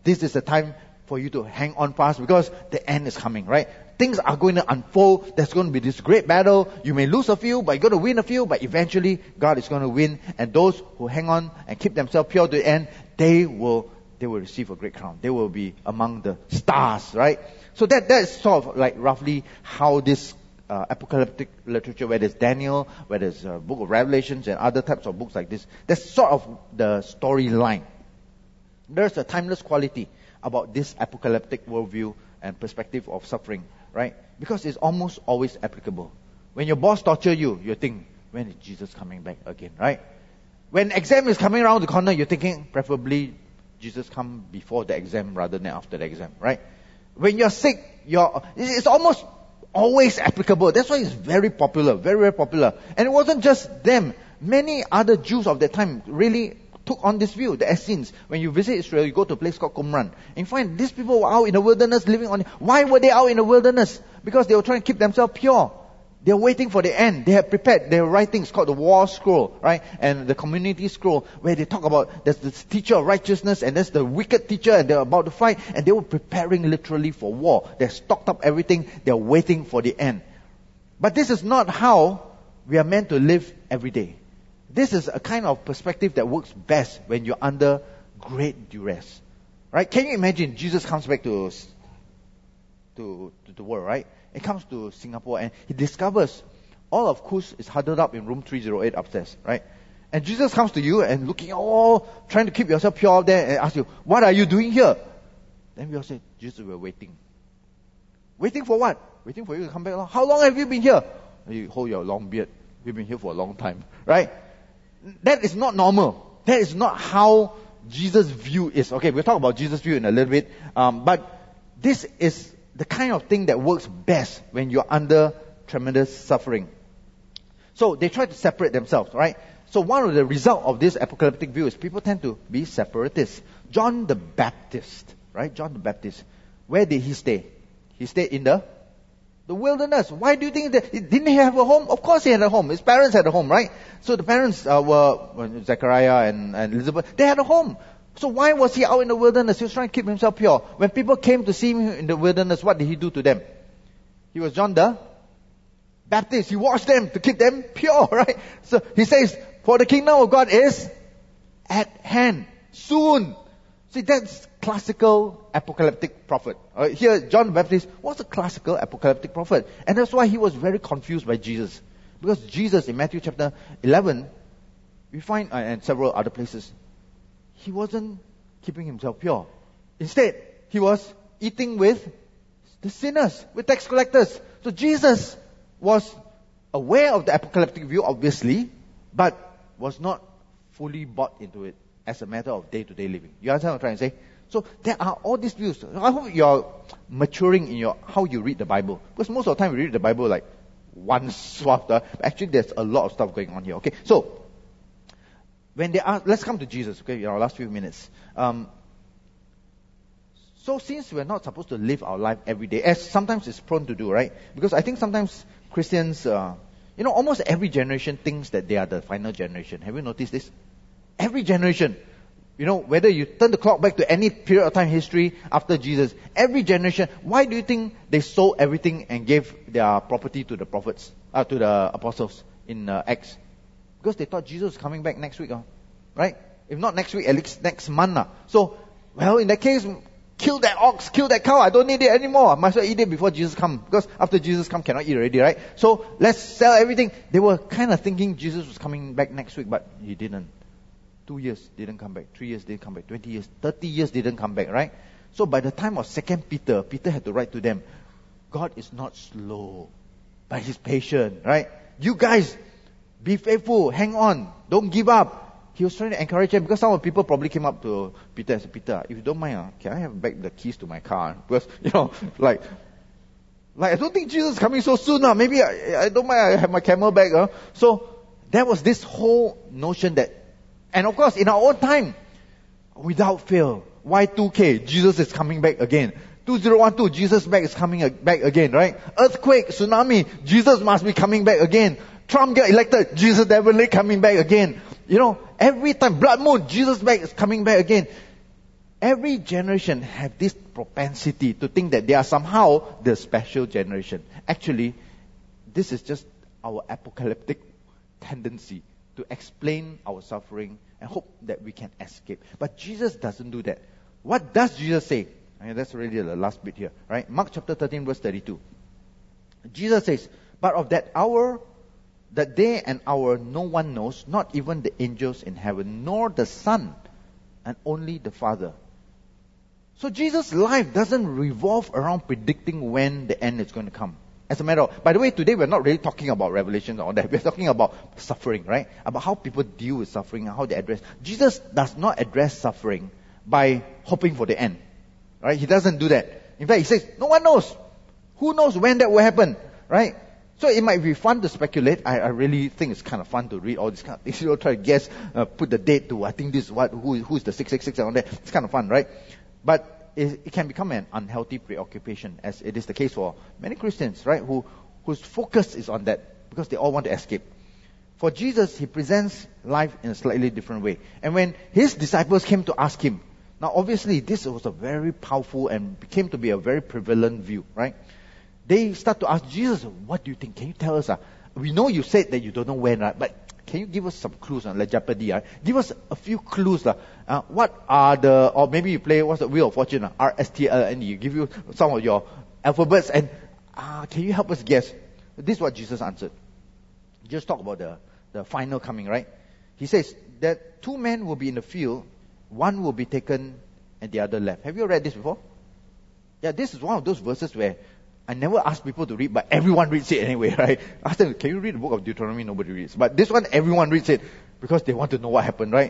this is the time for you to hang on fast because the end is coming, right? Things are going to unfold. There's going to be this great battle. You may lose a few, but you're going to win a few. But eventually, God is going to win. And those who hang on and keep themselves pure to the end, they will they will receive a great crown. They will be among the stars, right? So that that's sort of like roughly how this uh, apocalyptic literature, whether it's Daniel, whether it's uh, Book of Revelations and other types of books like this, that's sort of the storyline. There's a timeless quality about this apocalyptic worldview and perspective of suffering, right? Because it's almost always applicable. When your boss torture you, you think, when is Jesus coming back again, right? When exam is coming around the corner, you're thinking, preferably Jesus come before the exam rather than after the exam, right? When you're sick, you're, it's almost always applicable. That's why it's very popular, very, very popular. And it wasn't just them. Many other Jews of that time really took on this view, the Essenes. When you visit Israel, you go to a place called Qumran. And you find these people were out in the wilderness living on... Why were they out in the wilderness? Because they were trying to keep themselves pure. They were waiting for the end. They had prepared their writings called the War Scroll, right? And the Community Scroll, where they talk about there's this teacher of righteousness and there's the wicked teacher and they're about to fight. And they were preparing literally for war. They stocked up everything. They're waiting for the end. But this is not how we are meant to live every day. This is a kind of perspective that works best when you're under great duress. Right? Can you imagine Jesus comes back to, to, to the world, right? He comes to Singapore and he discovers all of Kuz is huddled up in room three oh eight upstairs, right? And Jesus comes to you and looking all, trying to keep yourself pure out there and asks you, what are you doing here? Then we all say, Jesus, we're waiting. Waiting for what? Waiting for you to come back. How long have you been here? You hold your long beard. We've been here for a long time, right? That is not normal. That is not how Jesus' view is. Okay, we'll talk about Jesus' view in a little bit. Um, but this is the kind of thing that works best when you're under tremendous suffering. So they try to separate themselves, right? So one of the results of this apocalyptic view is people tend to be separatists. John the Baptist, right? John the Baptist. Where did he stay? He stayed in the The wilderness. Why do you think that? Didn't he have a home? Of course he had a home. His parents had a home, right? So the parents uh, were, well, Zechariah and, and Elizabeth, they had a home. So why was he out in the wilderness? He was trying to keep himself pure. When people came to see him in the wilderness, what did he do to them? He was John the Baptist. He washed them to keep them pure, right? So he says, for the kingdom of God is at hand, soon. See, that's classical apocalyptic prophet. Uh, here, John the Baptist was a classical apocalyptic prophet. And that's why he was very confused by Jesus. Because Jesus, in Matthew chapter eleven, we find, uh, and several other places, he wasn't keeping himself pure. Instead, he was eating with the sinners, with tax collectors. So Jesus was aware of the apocalyptic view, obviously, but was not fully bought into it as a matter of day-to-day living. You understand what I'm trying to say? So there are all these views. I hope you're maturing in your how you read the Bible. Because most of the time we read the Bible like one swath. Uh, actually, there's a lot of stuff going on here. Okay, so when they ask, let's come to Jesus. Okay, in our last few minutes. Um, so since we're not supposed to live our life every day, as sometimes it's prone to do, right? Because I think sometimes Christians, uh, you know, almost every generation thinks that they are the final generation. Have you noticed this? Every generation. You know, whether you turn the clock back to any period of time history after Jesus, every generation, why do you think they sold everything and gave their property to the prophets, uh, to the apostles in uh, Acts? Because they thought Jesus was coming back next week, uh, right? If not next week, at least next month. Uh. So, well, in that case, kill that ox, kill that cow, I don't need it anymore. I might as well eat it before Jesus comes. Because after Jesus comes, cannot eat already, right? So, let's sell everything. They were kind of thinking Jesus was coming back next week, but he didn't. Two years didn't come back. Three years didn't come back. Twenty years, thirty years didn't come back, right? So by the time of Second Peter, Peter had to write to them, God is not slow, but He's patient, right? You guys, be faithful, hang on, don't give up. He was trying to encourage them because some of the people probably came up to Peter and said, Peter, if you don't mind, uh, can I have back the keys to my car? Because, you know, like, like I don't think Jesus is coming so soon. Uh. Maybe I, I don't mind, I have my camel back. Uh. So there was this whole notion that, and of course, in our own time, without fail, Y two K, Jesus is coming back again. two thousand twelve, Jesus back is coming back again, right? Earthquake, tsunami, Jesus must be coming back again. Trump get elected, Jesus definitely coming back again. You know, every time, blood moon, Jesus back is coming back again. Every generation have this propensity to think that they are somehow the special generation. Actually, this is just our apocalyptic tendency to explain our suffering and hope that we can escape. But Jesus doesn't do that. What does Jesus say? I mean, that's really the last bit here, right? Mark chapter thirteen, verse thirty-two. Jesus says, "But of that hour, that day and hour, no one knows, not even the angels in heaven, nor the Son, and only the Father." So Jesus' life doesn't revolve around predicting when the end is going to come. As a matter of, by the way, today we're not really talking about Revelation or that. We're talking about suffering, right? About how people deal with suffering and how they address. Jesus does not address suffering by hoping for the end, right? He doesn't do that. In fact, he says, no one knows. Who knows when that will happen, right? So it might be fun to speculate. I, I really think it's kind of fun to read all this kind of things. You know, try to guess, uh, put the date to, I think this is what, who, who's the six six six and all that. It's kind of fun, right? But it, it can become an unhealthy preoccupation, as it is the case for many Christians, right? Who, whose focus is on that, because they all want to escape. For Jesus, he presents life in a slightly different way. And when his disciples came to ask him, now obviously this was a very powerful and became to be a very prevalent view, right? They start to ask Jesus, what do you think? Can you tell us? Uh, we know you said that you don't know when, right? But can you give us some clues on like Jeopardy? Uh? Give us a few clues. Uh, uh, what are the, or maybe you play, what's the Wheel of Fortune? Uh, R S T L N E. Give you some of your alphabets and uh, can you help us guess? This is what Jesus answered. Just talk about the, the final coming, right? He says that two men will be in the field, one will be taken and the other left. Have you read this before? Yeah, this is one of those verses where I never ask people to read, but everyone reads it anyway, right? Ask them, can you read the book of Deuteronomy? Nobody reads. But this one, everyone reads it because they want to know what happened, right?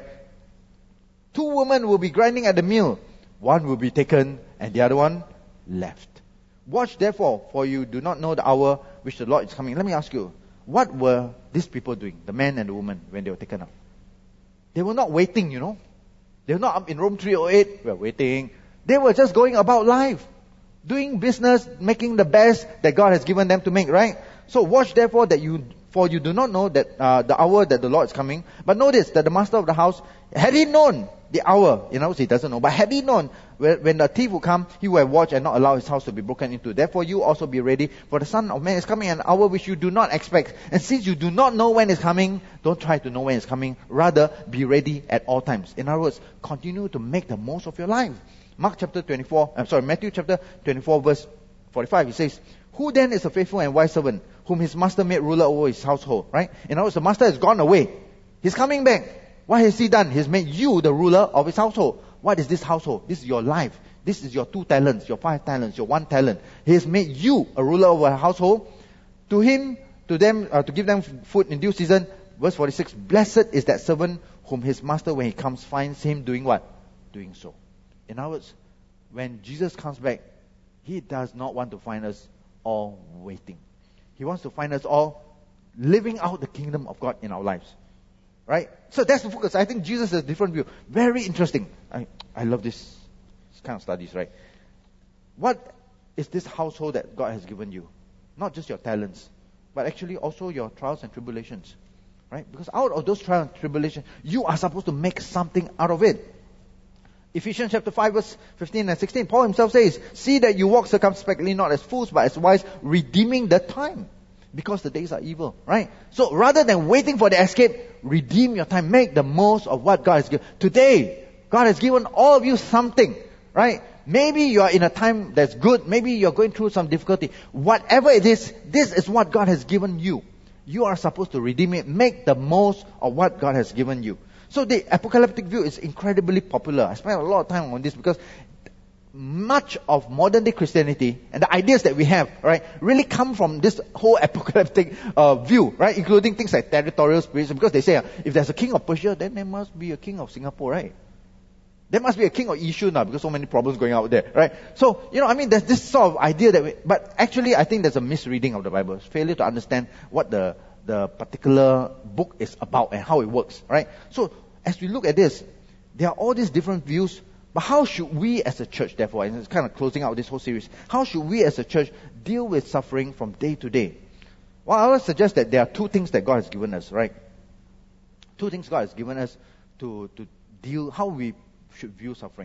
Two women will be grinding at the mill. One will be taken and the other one left. Watch therefore, for you do not know the hour which the Lord is coming. Let me ask you, what were these people doing, the man and the woman, when they were taken up? They were not waiting, you know. They were not up in room three oh eight, we are waiting. They were just going about life. Doing business, making the best that God has given them to make, right? So watch therefore that you, for you do not know that uh, the hour that the Lord is coming. But notice that the master of the house, had he known the hour, you know, he doesn't know, but had he known when, when the thief will come, he will have watched and not allow his house to be broken into. Therefore you also be ready, for the Son of Man is coming an hour which you do not expect. And since you do not know when it's coming, don't try to know when it's coming. Rather, be ready at all times. In other words, continue to make the most of your life. Mark chapter twenty-four, I'm sorry, Matthew chapter twenty-four verse forty-five, he says, who then is a faithful and wise servant, whom his master made ruler over his household, right? In other words, the master has gone away. He's coming back. What has he done? He's made you the ruler of his household. What is this household? This is your life. This is your two talents, your five talents, your one talent. He has made you a ruler over a household. To him, to them, uh, to give them food in due season. Verse forty-six, blessed is that servant whom his master, when he comes, finds him doing what? Doing so. In other words, when Jesus comes back, he does not want to find us all waiting. He wants to find us all living out the kingdom of God in our lives. Right? So that's the focus. I think Jesus has a different view. Very interesting. I, I love this, this kind of studies, right? What is this household that God has given you? Not just your talents, but actually also your trials and tribulations. Right? Because out of those trials and tribulations, you are supposed to make something out of it. Ephesians chapter five verse fifteen and sixteen, Paul himself says, see that you walk circumspectly, not as fools, but as wise, redeeming the time, because the days are evil, right? So rather than waiting for the escape, redeem your time. Make the most of what God has given. Today, God has given all of you something, right? Maybe you are in a time that's good. Maybe you're going through some difficulty. Whatever it is, this is what God has given you. You are supposed to redeem it. Make the most of what God has given you. So the apocalyptic view is incredibly popular. I spent a lot of time on this because much of modern day Christianity and the ideas that we have, right, really come from this whole apocalyptic uh, view, right, including things like territorial spirits. Because they say, uh, if there's a king of Persia, then there must be a king of Singapore, right? There must be a king of Yishun now, because so many problems going out there, right? So, you know, I mean, there's this sort of idea that we, but actually I think there's a misreading of the Bible. It's failure to understand what the the particular book is about and how it works, right? So, as we look at this, there are all these different views, but how should we as a church, therefore, and it's kind of closing out this whole series, how should we as a church deal with suffering from day to day? Well, I would suggest that there are two things that God has given us, right? Two things God has given us to, to deal, how we should view suffering.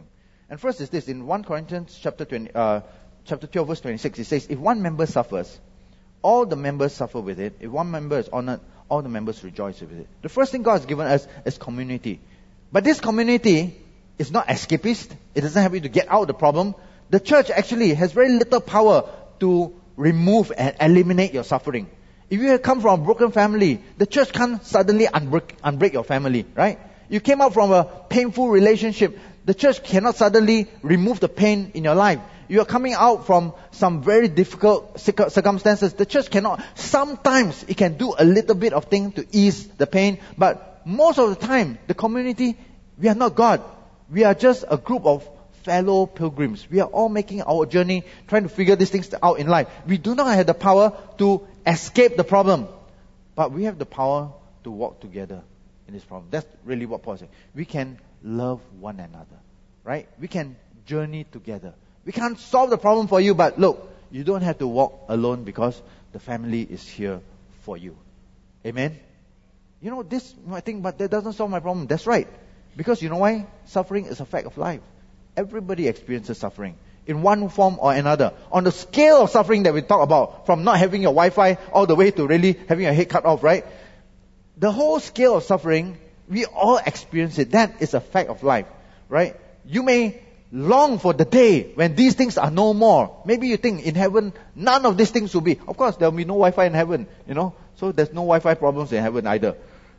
And first is this, in First Corinthians chapter twenty, uh, chapter twelve, verse twenty-six, it says, if one member suffers, all the members suffer with it. If one member is honored, all the members rejoice with it. The first thing God has given us is community. But this community is not escapist. It doesn't help you to get out of the problem. The church actually has very little power to remove and eliminate your suffering. If you have come from a broken family, the church can't suddenly unbreak, unbreak your family, right? You came out from a painful relationship, the church cannot suddenly remove the pain in your life. You are coming out from some very difficult circumstances, the church cannot. Sometimes it can do a little bit of thing to ease the pain, but most of the time, the community, we are not God. We are just a group of fellow pilgrims. We are all making our journey, trying to figure these things out in life. We do not have the power to escape the problem, but we have the power to walk together in this problem. That's really what Paul is saying. We can love one another, right? We can journey together. We can't solve the problem for you, but look, you don't have to walk alone because the family is here for you. Amen? You know, this, I think, but that doesn't solve my problem. That's right. Because you know why? Suffering is a fact of life. Everybody experiences suffering in one form or another. On the scale of suffering that we talk about, from not having your Wi-Fi all the way to really having your head cut off, right? The whole scale of suffering, we all experience it. That is a fact of life, right? You may long for the day when these things are no more. Maybe you think in heaven, none of these things will be. Of course, there will be no Wi-Fi in heaven, you know. So there's no Wi-Fi problems in heaven either.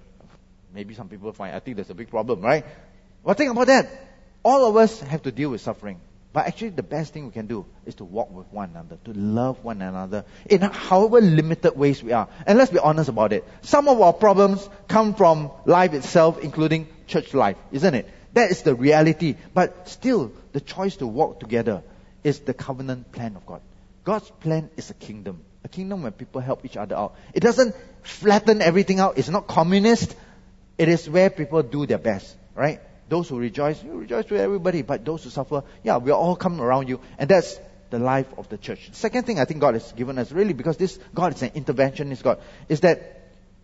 Maybe some people find, I think there's a big problem, right? But think about that. All of us have to deal with suffering. But actually the best thing we can do is to walk with one another, to love one another in however limited ways we are. And let's be honest about it. Some of our problems come from life itself, including church life, isn't it? That is the reality. But still, the choice to walk together is the covenant plan of God. God's plan is a kingdom. A kingdom where people help each other out. It doesn't flatten everything out. It's not communist. It is where people do their best, right? Those who rejoice, you rejoice with everybody. But those who suffer, yeah, we all come around you. And that's the life of the church. Second thing I think God has given us, really, because this God is an interventionist God, is that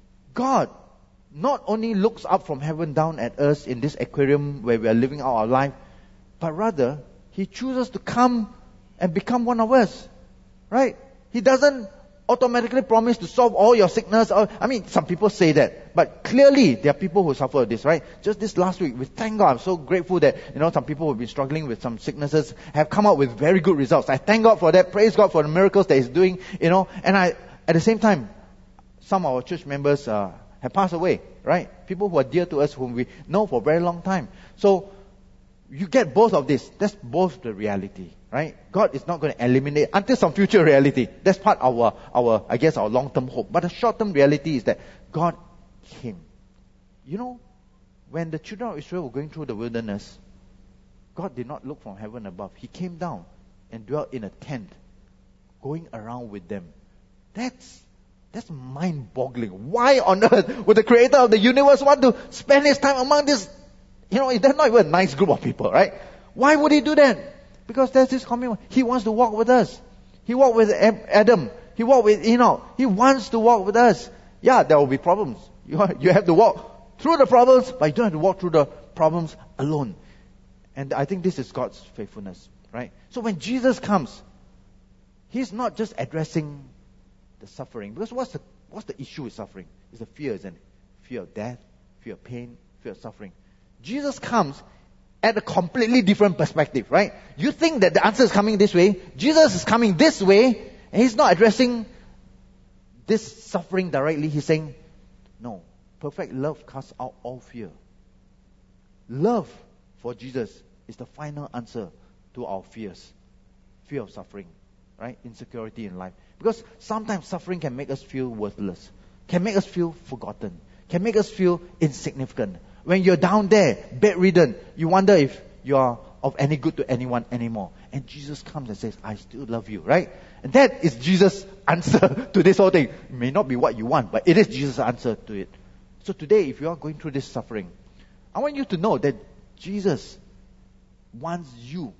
God not only looks up from heaven down at us in this aquarium where we are living out our life, but rather, He chooses to come and become one of us. Right? He doesn't automatically promise to solve all your sickness. Or, I mean, some people say that. But clearly, there are people who suffer with this, right? Just this last week, we thank God. I'm so grateful that, you know, some people who have been struggling with some sicknesses have come out with very good results. I thank God for that. Praise God for the miracles that He's doing, you know. And I, at the same time, some of our church members uh, have passed away, right? People who are dear to us, whom we know for a very long time. So, you get both of this. That's both the reality, right? God is not going to eliminate until some future reality. That's part of our, our, I guess, our long-term hope. But the short-term reality is that God came. You know, when the children of Israel were going through the wilderness, God did not look from heaven above. He came down and dwelt in a tent, going around with them. That's That's mind-boggling. Why on earth would the creator of the universe want to spend His time among this? You know, they're not even a nice group of people, right? Why would He do that? Because there's this commitment. He wants to walk with us. He walked with Adam. He walked with Enoch. He wants to walk with us. Yeah, there will be problems. You you have to walk through the problems, but you don't have to walk through the problems alone. And I think this is God's faithfulness, right? So when Jesus comes, He's not just addressing the suffering. Because what's the what's the issue with suffering? It's the fear, isn't it? Fear of death, fear of pain, fear of suffering. Jesus comes at a completely different perspective, right? You think that the answer is coming this way. Jesus is coming this way, and He's not addressing this suffering directly. He's saying, no, perfect love casts out all fear. Love for Jesus is the final answer to our fears. Fear of suffering, right? Insecurity in life. Because sometimes suffering can make us feel worthless, can make us feel forgotten, can make us feel insignificant. When you're down there, bedridden, you wonder if you are of any good to anyone anymore. And Jesus comes and says, I still love you, right? And that is Jesus' answer to this whole thing. It may not be what you want, but it is Jesus' answer to it. So today, if you are going through this suffering, I want you to know that Jesus wants you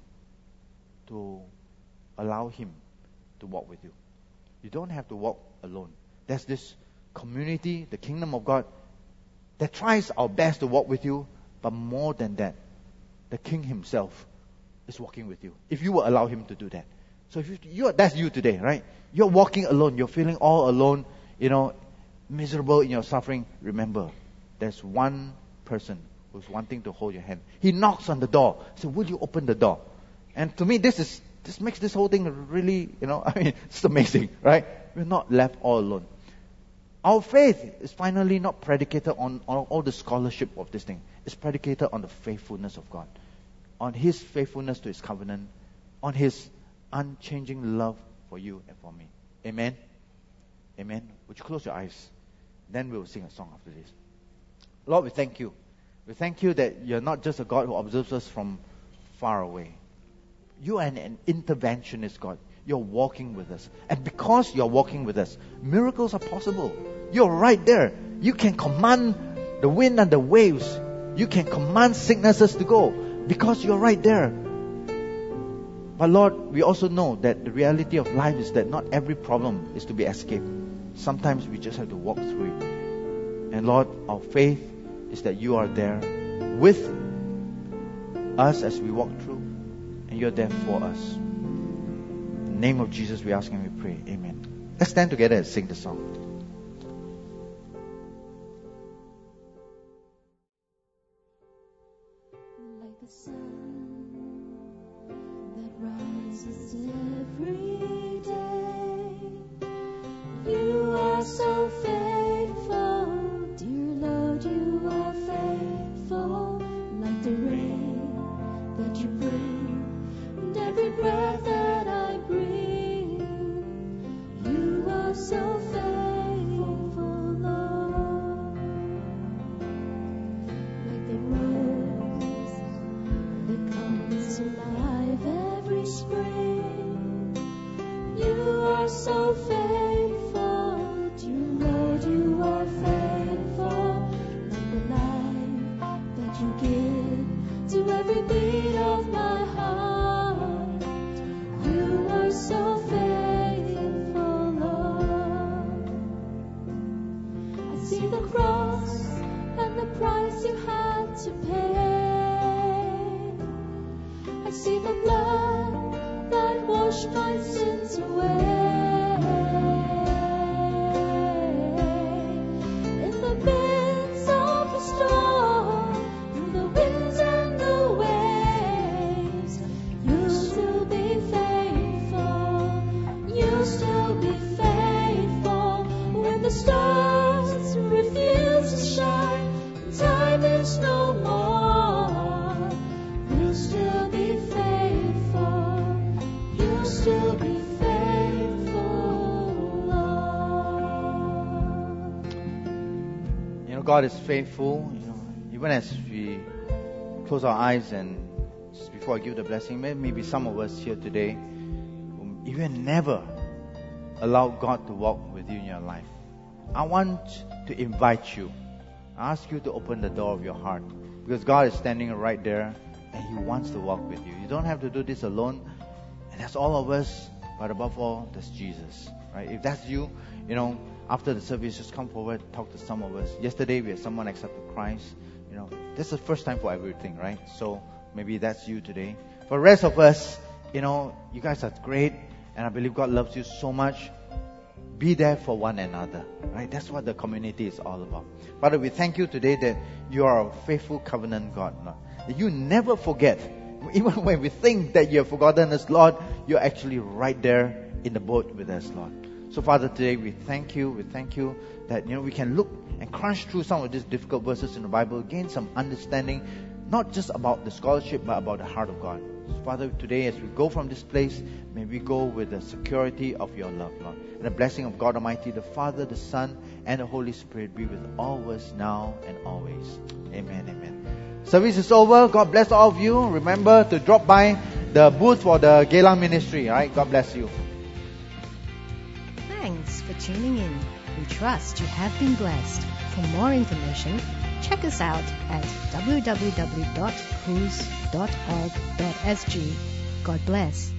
to allow Him to walk with you. You don't have to walk alone. There's this community, the kingdom of God, that tries our best to walk with you, but more than that, the King Himself is walking with you. If you will allow Him to do that. So if you, you're, that's you today, right? You're walking alone. You're feeling all alone, you know, miserable in your suffering. Remember, there's one person who's wanting to hold your hand. He knocks on the door. So will you open the door? And to me, this is this makes this whole thing really, you know, I mean, it's amazing, right? We're not left all alone. Our faith is finally not predicated on, on all the scholarship of this thing. It's predicated on the faithfulness of God, on His faithfulness to His covenant, on His unchanging love for you and for me. Amen? Amen? Would you close your eyes? Then we will sing a song after this. Lord, we thank you. We thank you that you're not just a God who observes us from far away. You are an, an interventionist God. You're walking with us. And because you're walking with us, miracles are possible. You're right there. You can command the wind and the waves. You can command sicknesses to go because you're right there. But Lord, we also know that the reality of life is that not every problem is to be escaped. Sometimes we just have to walk through it. And Lord, our faith is that you are there with us as we walk through, and you're there for us. In the name of Jesus, we ask and we pray. Amen. Let's stand together and sing the song. Like the sun that rises every day, you are so faithful, dear Lord, you are faithful. Like the rain that you bring, and every breath that I breathe, you are so faithful, Lord. Like the rose that comes alive every spring, you are so faithful, dear Lord, you are faithful. Like the life that you give to every beat of my heart, you are so faithful, Lord. I see the cross and the price you had to pay. I see the blood that washed my sins away. In the midst of the storm, through the winds and the waves, you'll still be faithful. You'll still be faithful. When the stars refuse to shine, and time is no more, you'll still be faithful. You'll still be faithful, Lord. You know, God is faithful. You know, even as we close our eyes and just before I give the blessing, maybe some of us here today who even never allowed God to walk with you in your life. I want to invite you. I ask you to open the door of your heart, because God is standing right there and He wants to walk with you. You don't have to do this alone. And that's all of us, but above all, that's Jesus. Right? If that's you, you know, after the service, just come forward, talk to some of us. Yesterday, we had someone accepted Christ. You know, that's the first time for everything, right? So maybe that's you today. For the rest of us, you know, you guys are great, and I believe God loves you so much. Be there for one another, right? That's what the community is all about. Father, we thank you today that you are a faithful covenant God, Lord. That you never forget. Even when we think that you have forgotten us, Lord, you're actually right there in the boat with us, Lord. So, Father, today we thank you. We thank you that, you know, we can look and crunch through some of these difficult verses in the Bible, gain some understanding, not just about the scholarship, but about the heart of God. So, Father, today as we go from this place, may we go with the security of your love, Lord. And the blessing of God Almighty, the Father, the Son, and the Holy Spirit be with all of us now and always. Amen, amen. Service is over. God bless all of you. Remember to drop by the booth for the Geylang ministry. All right? God bless you. Thanks for tuning in. We trust you have been blessed. For more information, check us out at w w w dot cruz dot org dot s g. God bless.